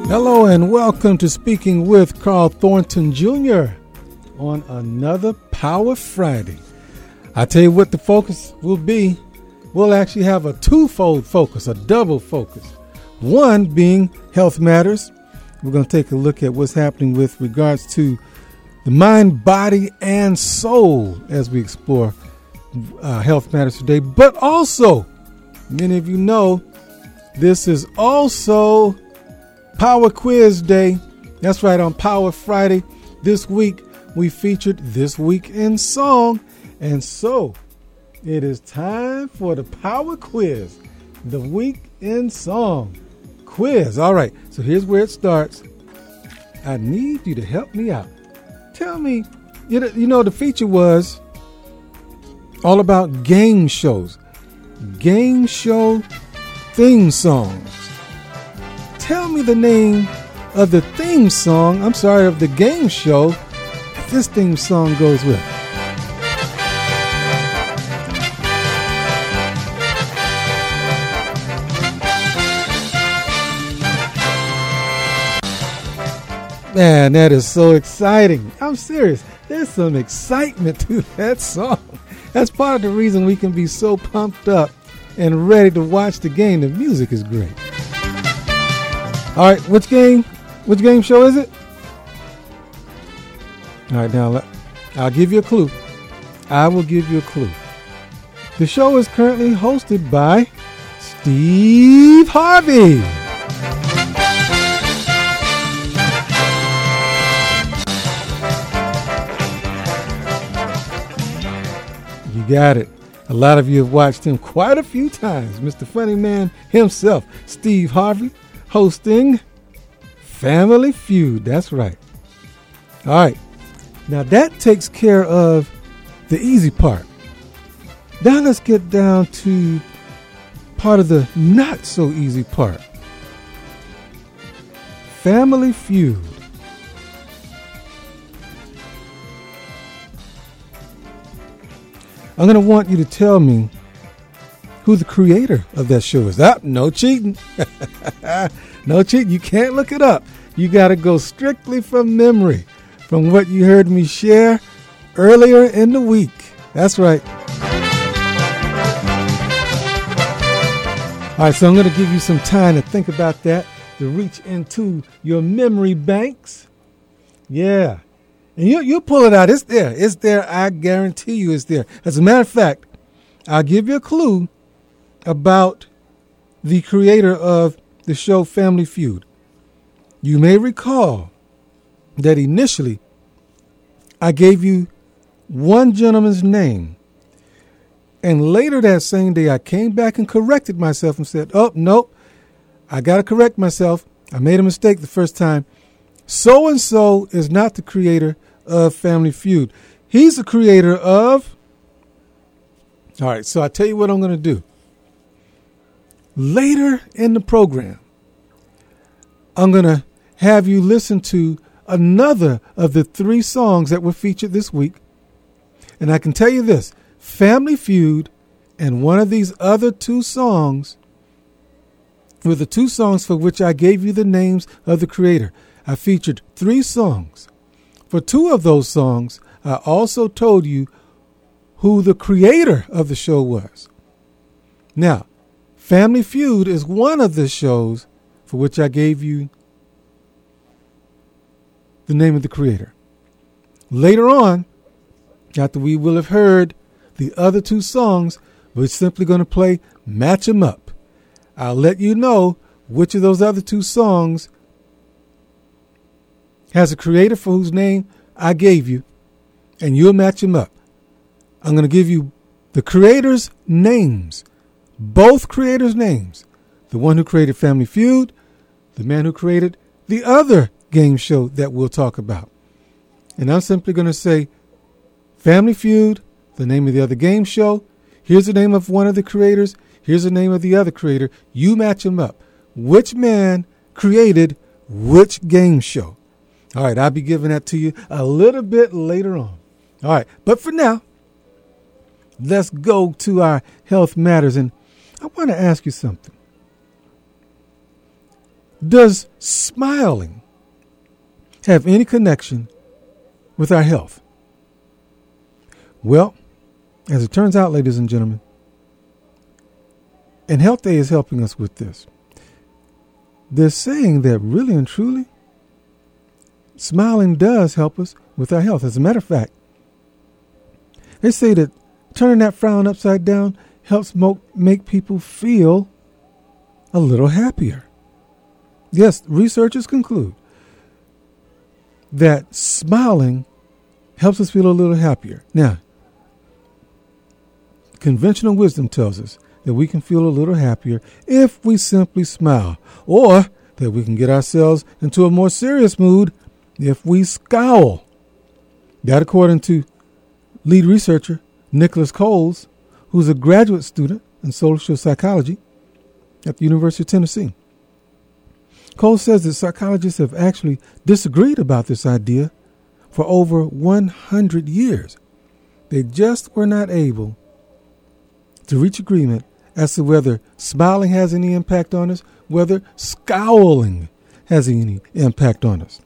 Hello and welcome to Speaking with Carl Thornton Jr. on another Power Friday. I tell you what the focus will be. We'll actually have a twofold focus, a double focus. One being health matters. We're going to take a look at what's happening with regards to the mind, body, and soul as we explore health matters today. But also, many of you know, this is also Power Quiz Day. That's right, on Power Friday this week, we featured This Week in Song. And so, it is time for the Power Quiz, the Week in Song quiz. All right, so here's where it starts. I need you to help me out. Tell me, you know, the feature was all about game shows, game show theme songs. Tell me the name of the theme song, of the game show that this theme song goes with. Man, that is so exciting. I'm serious. There's some excitement to that song. That's part of the reason we can be so pumped up and ready to watch the game. The music is great. All right, which game show is it? All right, now I'll give you a clue. I will give you a clue. The show is currently hosted by Steve Harvey. You got it. A lot of you have watched him quite a few times. Mr. Funny Man himself, Steve Harvey, hosting Family Feud. That's right. All right. Now that takes care of the easy part. Now let's get down to part of the not so easy part. Family Feud. I'm going to want you to tell me who the creator of that show is. No cheating. No cheating. You can't look it up. You got to go strictly from memory, from what you heard me share earlier in the week. That's right. All right, so I'm going to give you some time to think about that, to reach into your memory banks. Yeah. And you'll pull it out. It's there. It's there. I guarantee you it's there. As a matter of fact, I'll give you a clue about the creator of the show Family Feud. You may recall that initially I gave you one gentleman's name. And later that same day, I came back and corrected myself and said, oh, nope, I got to correct myself. I made a mistake the first time. So-and-so is not the creator of Family Feud. He's the creator of... All right, so I'll tell you what I'm going to do. Later in the program, I'm going to have you listen to another of the 3 songs that were featured this week. And I can tell you this, Family Feud and one of these other 2 songs were the 2 songs for which I gave you the names of the creator. I featured 3 songs. For 2 of those songs, I also told you who the creator of the show was. Now, Family Feud is one of the shows for which I gave you the name of the creator. Later on, after we will have heard the other 2 songs, we're simply going to play Match 'em Up. I'll let you know which of those other 2 songs has a creator for whose name I gave you, and you'll match them up. I'm going to give you the creators' names, both creators' names, the one who created Family Feud, the man who created the other game show that we'll talk about. And I'm simply going to say Family Feud, the name of the other game show. Here's the name of one of the creators. Here's the name of the other creator. You match them up. Which man created which game show? All right, I'll be giving that to you a little bit later on. All right, but for now, let's go to our health matters. And I want to ask you something. Does smiling have any connection with our health? Well, as it turns out, ladies and gentlemen, and Health Day is helping us with this, they're saying that really and truly, smiling does help us with our health. As a matter of fact, they say that turning that frown upside down helps make people feel a little happier. Yes, researchers conclude that smiling helps us feel a little happier. Now, conventional wisdom tells us that we can feel a little happier if we simply smile, or that we can get ourselves into a more serious mood if we scowl. That, according to lead researcher Nicholas Coles, who's a graduate student in social psychology at the University of Tennessee. Coles says that psychologists have actually disagreed about this idea for over 100 years. They just were not able to reach agreement as to whether smiling has any impact on us, whether scowling has any impact on us.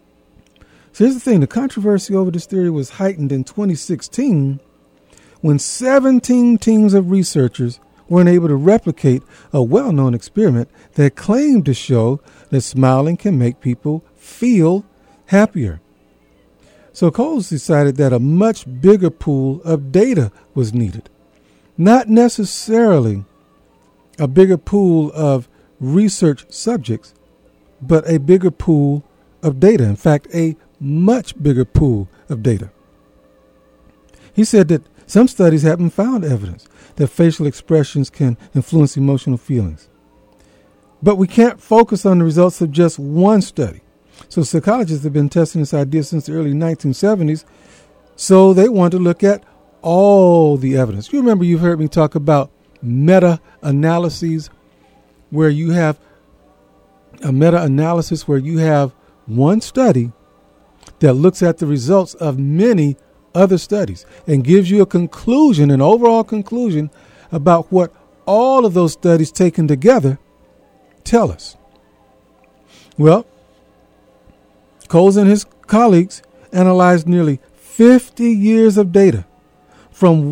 So here's the thing. The controversy over this theory was heightened in 2016 when 17 teams of researchers weren't able to replicate a well-known experiment that claimed to show that smiling can make people feel happier. So Coles decided that a much bigger pool of data was needed. Not necessarily a bigger pool of research subjects, but a bigger pool of data. In fact, a much bigger pool of data. He said that some studies haven't found evidence that facial expressions can influence emotional feelings. But we can't focus on the results of just one study. So psychologists have been testing this idea since the early 1970s. So they want to look at all the evidence. You remember you've heard me talk about meta-analyses, where you have a meta-analysis where you have one study that looks at the results of many other studies and gives you a conclusion, an overall conclusion about what all of those studies taken together tell us. Well, Coles and his colleagues analyzed nearly 50 years of data from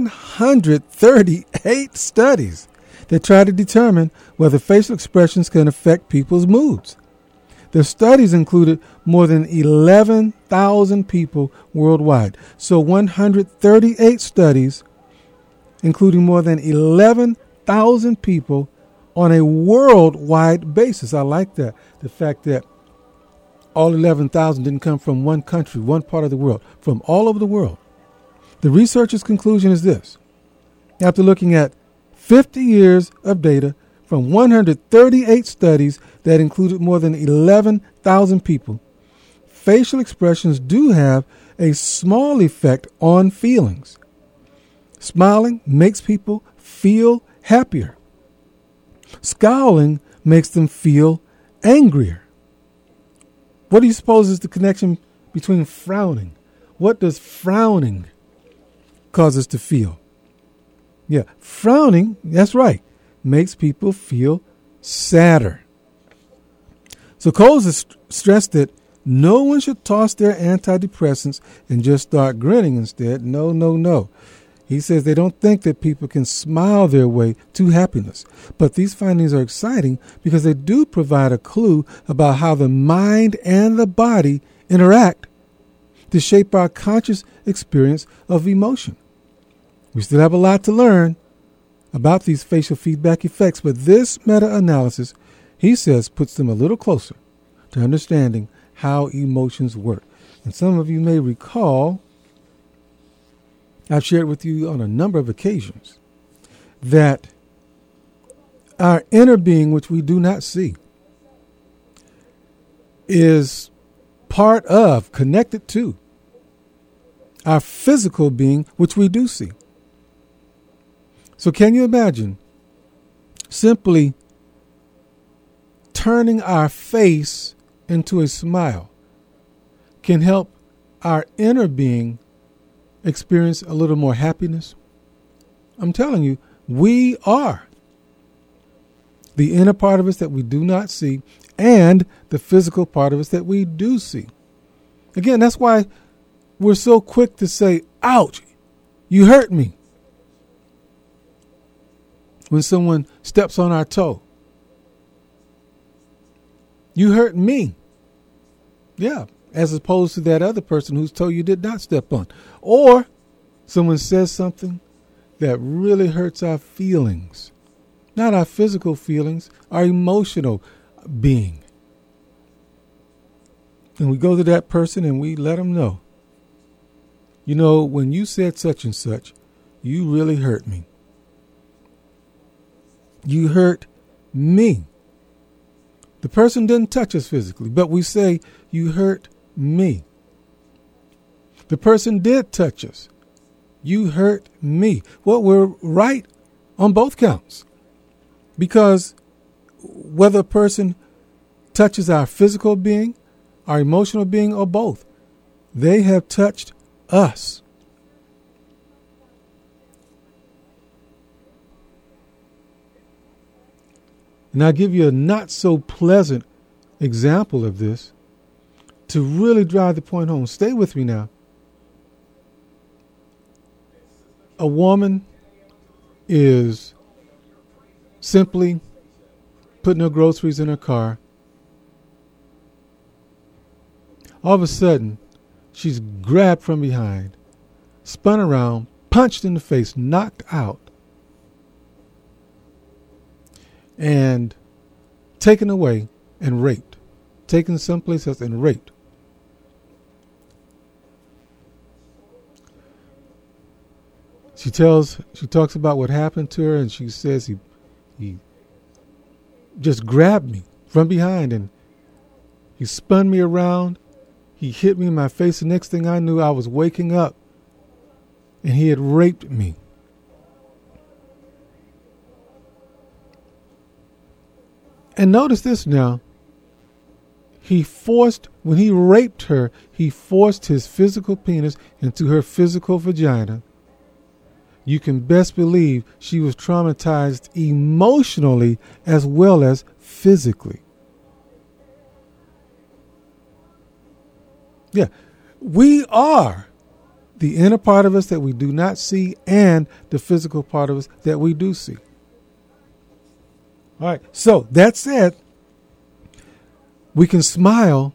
138 studies that try to determine whether facial expressions can affect people's moods. The studies included more than 11,000 people worldwide. So 138 studies, including more than 11,000 people on a worldwide basis. I like that. The fact that all 11,000 didn't come from one country, one part of the world, from all over the world. The researchers' conclusion is this. After looking at 50 years of data from 138 studies that included more than 11,000 people, facial expressions do have a small effect on feelings. Smiling makes people feel happier. Scowling makes them feel angrier. What do you suppose is the connection between frowning? What does frowning cause us to feel? Yeah, frowning, that's right, makes people feel sadder. So Coles has stressed that no one should toss their antidepressants and just start grinning instead. No, no, no. He says they don't think that people can smile their way to happiness. But these findings are exciting because they do provide a clue about how the mind and the body interact to shape our conscious experience of emotion. We still have a lot to learn about these facial feedback effects, but this meta-analysis, he says, puts them a little closer to understanding how emotions work. And some of you may recall, I've shared with you on a number of occasions that our inner being, which we do not see, is part of, connected to, our physical being, which we do see. So can you imagine simply turning our face into a smile can help our inner being experience a little more happiness? I'm telling you, we are the inner part of us that we do not see, and the physical part of us that we do see. Again, that's why we're so quick to say, ouch, you hurt me, when someone steps on our toe. You hurt me. Yeah, as opposed to that other person whose toe you did not step on. Or someone says something that really hurts our feelings. Not our physical feelings, our emotional being. And we go to that person and we let them know, you know, when you said such and such, you really hurt me. You hurt me. The person didn't touch us physically, but we say, you hurt me. The person did touch us. You hurt me. Well, we're right on both counts. Because whether a person touches our physical being, our emotional being, or both, they have touched us. And I'll give you a not so pleasant example of this to really drive the point home. Stay with me now. A woman is simply putting her groceries in her car. All of a sudden, she's grabbed from behind, spun around, punched in the face, knocked out, and taken away and raped. Taken someplace else and raped. She talks about what happened to her, and she says he just grabbed me from behind and he spun me around. He hit me in my face. The next thing I knew, I was waking up and he had raped me. And notice this now. When he raped her, he forced his physical penis into her physical vagina. You can best believe she was traumatized emotionally as well as physically. Yeah, we are the inner part of us that we do not see and the physical part of us that we do see. All right, so that said, we can smile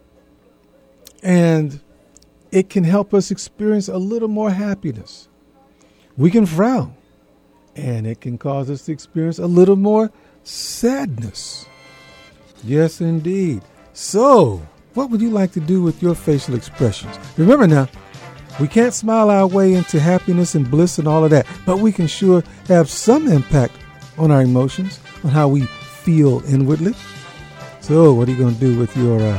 and it can help us experience a little more happiness. We can frown and it can cause us to experience a little more sadness. Yes, indeed. So, what would you like to do with your facial expressions? Remember now, we can't smile our way into happiness and bliss and all of that, but we can sure have some impact on our emotions, on how we feel inwardly. So, what are you going to do with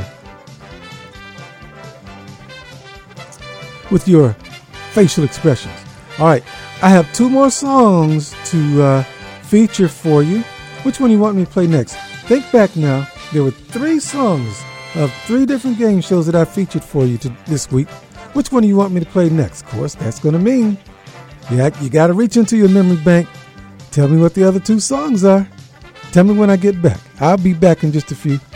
your facial expressions? All right, I have 2 more songs to feature for you. Which one do you want me to play next? Think back now. There were 3 songs of 3 different game shows that I featured for you this week. Which one do you want me to play next? Of course, that's going to mean you got to reach into your memory bank. Tell me what the other 2 songs are. Tell me when I get back. I'll be back in just a few.